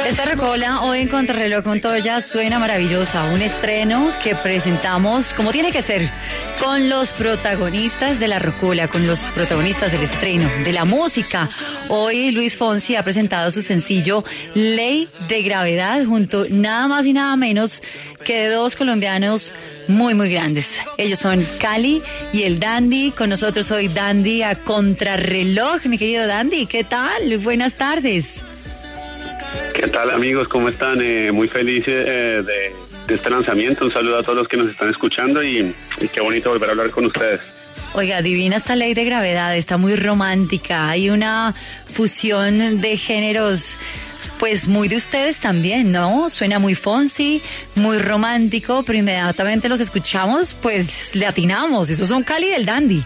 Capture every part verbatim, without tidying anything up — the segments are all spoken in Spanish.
Esta rocola hoy en Contrarreloj Montoya suena maravillosa, un estreno que presentamos como tiene que ser, con los protagonistas de la rocola, con los protagonistas del estreno, de la música. Hoy Luis Fonsi ha presentado su sencillo Ley de Gravedad junto nada más y nada menos que de dos colombianos muy muy grandes. Ellos son Cali y el Dandy. Con nosotros hoy Dandy a Contrarreloj. Mi querido Dandy, ¿qué tal? Buenas tardes. ¿Qué tal, amigos? ¿Cómo están? Eh, muy feliz eh, de, de este lanzamiento. Un saludo a todos los que nos están escuchando y, y qué bonito volver a hablar con ustedes. Oiga, divina esta Ley de Gravedad, está muy romántica. Hay una fusión de géneros, pues muy de ustedes también, ¿no? Suena muy Fonsi, muy romántico, pero inmediatamente los escuchamos, pues le atinamos. Esos son Cali y el Dandy.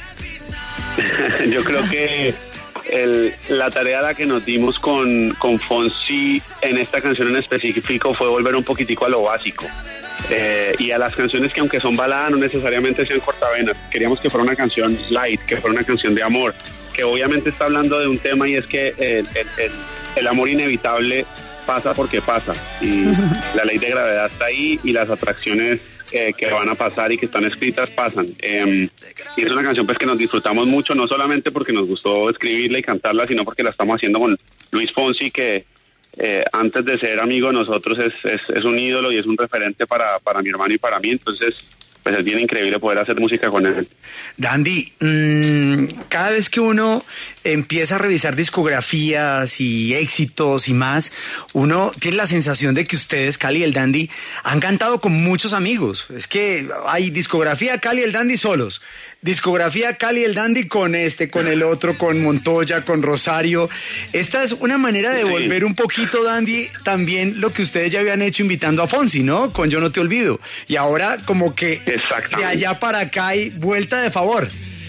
Yo creo que el, la tarea a la que nos dimos con, con Fonsi en esta canción en específico fue volver un poquitico a lo básico. Eh, y a las canciones que aunque son baladas no necesariamente sean cortavenas. Queríamos que fuera una canción light, que fuera una canción de amor, que obviamente está hablando de un tema y es que el, el, el, el amor inevitable pasa porque pasa y la ley de gravedad está ahí y las atracciones eh, que van a pasar y que están escritas pasan. Eh, y es una canción pues que nos disfrutamos mucho, no solamente porque nos gustó escribirla y cantarla, sino porque la estamos haciendo con Luis Fonsi, que Eh, antes de ser amigo de nosotros es, es, es un ídolo y es un referente para, para mi hermano y para mí, entonces pues es bien increíble poder hacer música con él. Dandy, mmm, cada vez que uno empieza a revisar discografías y éxitos y más, uno tiene la sensación de que ustedes, Cali y el Dandy, han cantado con muchos amigos. Es que hay discografía Cali y el Dandy solos, discografía Cali y el Dandy con este, con el otro, con Montoya, con Rosario. Esta es una manera de volver un poquito, Dandy, también lo que ustedes ya habían hecho invitando a Fonsi, ¿no? Con Yo No Te Olvido. Y ahora como que de allá para acá hay vuelta de favor.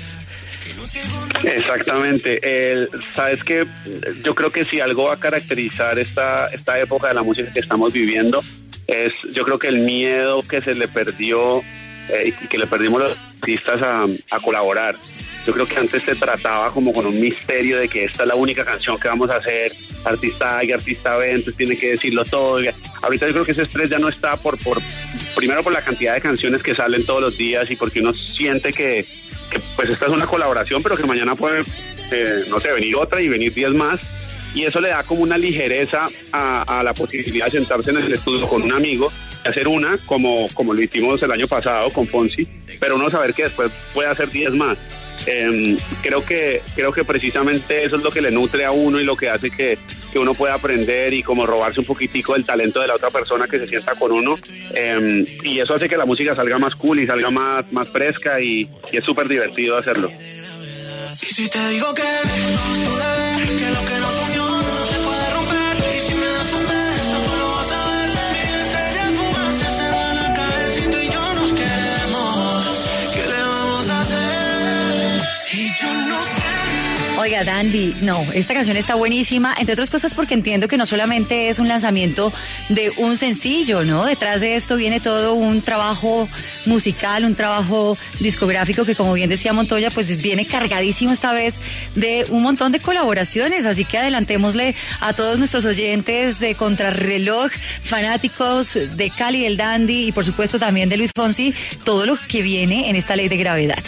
Exactamente. El, Sabes que yo creo que si algo va a caracterizar esta, esta época de la música que estamos viviendo es, yo creo que el miedo que se le perdió eh, y que le perdimos los artistas a, a colaborar. Yo creo que antes se trataba como con un misterio de que esta es la única canción que vamos a hacer, artista A y artista B, entonces tiene que decirlo todo. Ahorita yo creo que ese estrés ya no está por, por primero por la cantidad de canciones que salen todos los días y porque uno siente que, que pues esta es una colaboración, pero que mañana puede, eh, no sé, venir otra y venir diez más. Y eso le da como una ligereza a, a la posibilidad de sentarse en el estudio con un amigo y hacer una, como, como lo hicimos el año pasado con Fonsi, pero uno saber que después puede hacer diez más. Eh, creo que creo que precisamente eso es lo que le nutre a uno y lo que hace que, que uno pueda aprender y como robarse un poquitico del talento de la otra persona que se sienta con uno, eh, y eso hace que la música salga más cool y salga más, más fresca y, y es súper divertido hacerlo. Y si te digo que tú debes, que lo que nos unió no se puede romper, y si me das un beso tú lo vas a ver, mil estrellas fugaces se van a caer, si tú y yo nos queremos, ¿qué le vamos a hacer? Y yo no sé. Oiga, Dandy, no, esta canción está buenísima, entre otras cosas porque entiendo que no solamente es un lanzamiento de un sencillo, ¿no? Detrás de esto viene todo un trabajo musical, un trabajo discográfico que, como bien decía Montoya, pues viene cargadísimo esta vez de un montón de colaboraciones, así que adelantémosle a todos nuestros oyentes de Contrarreloj, fanáticos de Cali, el Dandy y por supuesto también de Luis Fonsi, todo lo que viene en esta Ley de Gravedad.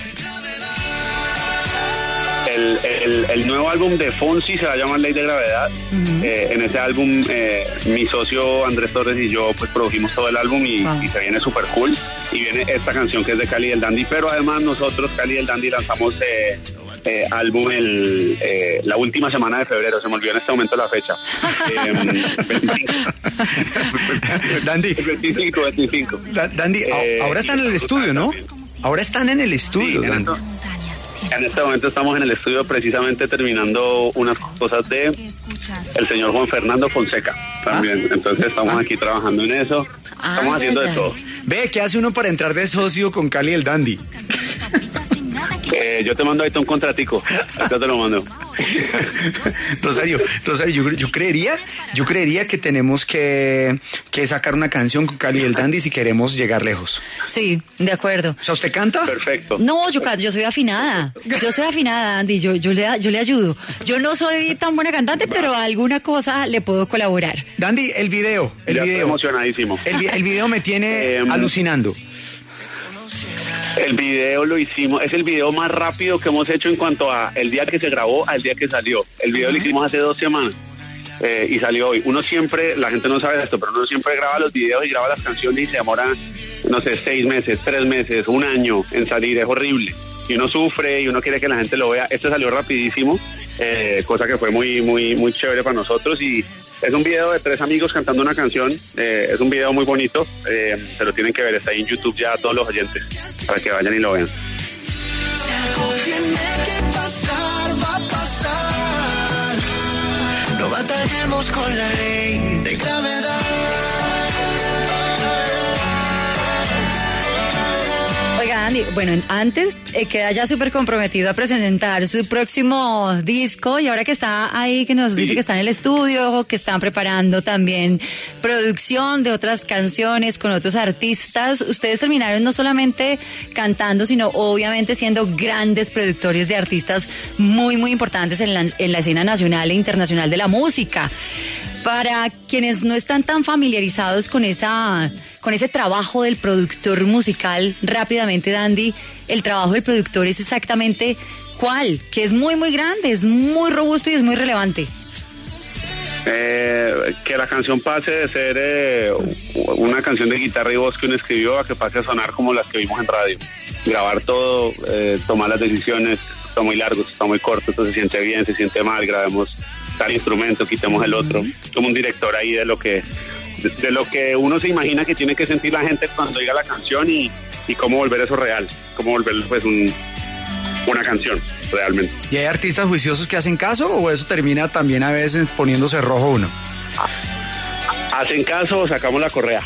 El, el, el nuevo álbum de Fonsi se va a llamar Ley de Gravedad. Uh-huh. Eh, en ese álbum eh, mi socio Andrés Torres y yo pues produjimos todo el álbum y, wow. y se viene súper cool. Y viene esta canción que es de Cali y el Dandy, pero además nosotros, Cali y el Dandy, lanzamos eh, eh, álbum el, eh, la última semana de febrero. Se me olvidó en este momento la fecha. eh, Dandy, veinticinco, veinticinco. Da, Dandy, eh, ahora están en el estudio, ¿no? Ahora están en el estudio, sí, Dandy. En este momento estamos en el estudio precisamente terminando unas cosas de el señor Juan Fernando Fonseca también. ¿Ah? Entonces estamos ah. aquí trabajando en eso. Ah, estamos haciendo de todo. Ve, ¿qué hace uno para entrar de socio con Cali el Dandy? Eh, yo te mando ahorita un contratico. Ahorita te lo mando. Rosario, Rosario, yo, yo creería, yo creería que tenemos que, que sacar una canción con Cali y el Dandy si queremos llegar lejos. Sí, de acuerdo. O sea, ¿usted canta? Perfecto. No, yo, can- yo soy afinada. Yo soy afinada, Andy. Yo, yo, le, yo le ayudo. Yo no soy tan buena cantante, pero alguna cosa le puedo colaborar. Dandy, el video, el Ya estoy video. emocionadísimo. El, vi- el video me tiene Em, alucinando. El video lo hicimos, es el video más rápido que hemos hecho en cuanto a el día que se grabó al día que salió. El video lo hicimos hace dos semanas eh, y salió hoy. Uno siempre, la gente no sabe esto, pero uno siempre graba los videos y graba las canciones y se demora, no sé, seis meses, tres meses, un año en salir. Es horrible. Y uno sufre y uno quiere que la gente lo vea. Este salió rapidísimo, eh, cosa que fue muy, muy, muy chévere para nosotros. Y es un video de tres amigos cantando una canción. Eh, es un video muy bonito. Eh, se lo tienen que ver. Está ahí en YouTube ya todos los oyentes para que vayan y lo vean. Si algo tiene que pasar, va a pasar. No batallemos con la ley de gravedad. Oiga, Andy, bueno, antes eh, queda ya súper comprometido a presentar su próximo disco y ahora que está ahí, que nos Sí. dice que está en el estudio, que están preparando también producción de otras canciones con otros artistas, ustedes terminaron no solamente cantando, sino obviamente siendo grandes productores de artistas muy, muy importantes en la, en la escena nacional e internacional de la música. Para quienes no están tan familiarizados con esa, con ese trabajo del productor musical, rápidamente, Dandy, el trabajo del productor es exactamente ¿cuál? Que es muy, muy grande, es muy robusto y es muy relevante. Eh, que la canción pase de ser eh, una canción de guitarra y voz que uno escribió a que pase a sonar como las que vimos en radio. Grabar todo, eh, tomar las decisiones, está muy largo, está muy corto, esto se siente bien, se siente mal, grabemos tal instrumento, quitemos el otro, como un director ahí de lo que de, de lo que uno se imagina que tiene que sentir la gente cuando oiga la canción y, y cómo volver eso real, cómo volverlo pues un, una canción realmente. ¿Y hay artistas juiciosos que hacen caso o eso termina también a veces poniéndose rojo uno? Hacen caso, sacamos la correa.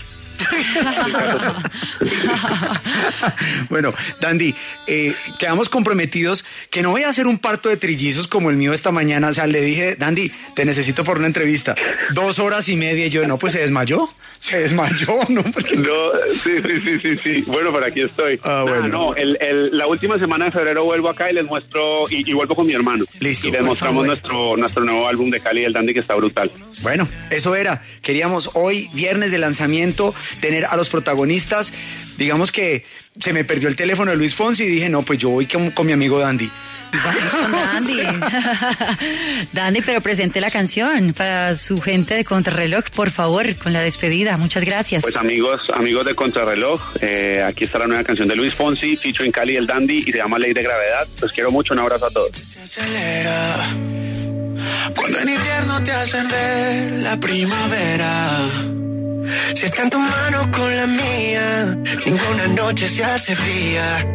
Bueno, Dandy, eh, quedamos comprometidos que no voy a hacer un parto de trillizos como el mío esta mañana. O sea, le dije, Dandy, te necesito por una entrevista. Dos horas y media y yo, no, pues se desmayó. Se desmayó, ¿no? Porque... No, sí, sí, sí, sí, sí. Bueno, por aquí estoy. Ah, Nah, bueno. no, el, el, la última semana de febrero vuelvo acá y les muestro, y, y vuelvo con mi hermano. Listo, Y les por mostramos favor. nuestro, nuestro nuevo álbum de Cali y el Dandy que está brutal. Bueno, eso era. Queríamos hoy, viernes de lanzamiento, tener a los protagonistas. Digamos que se me perdió el teléfono de Luis Fonsi y dije, no, pues yo voy con, con mi amigo Dandy. Vamos con Dandy. Dandy, pero presente la canción para su gente de Contrarreloj, por favor, con la despedida. Muchas gracias. Pues amigos, amigos de Contrarreloj, eh, aquí está la nueva canción de Luis Fonsi, featuring Cali y el Dandy, y se llama Ley de Gravedad. Los quiero mucho, un abrazo a todos. Se acelera cuando en invierno te hacen ver la primavera. Si está en tu mano con la mía, ninguna noche se hace fría.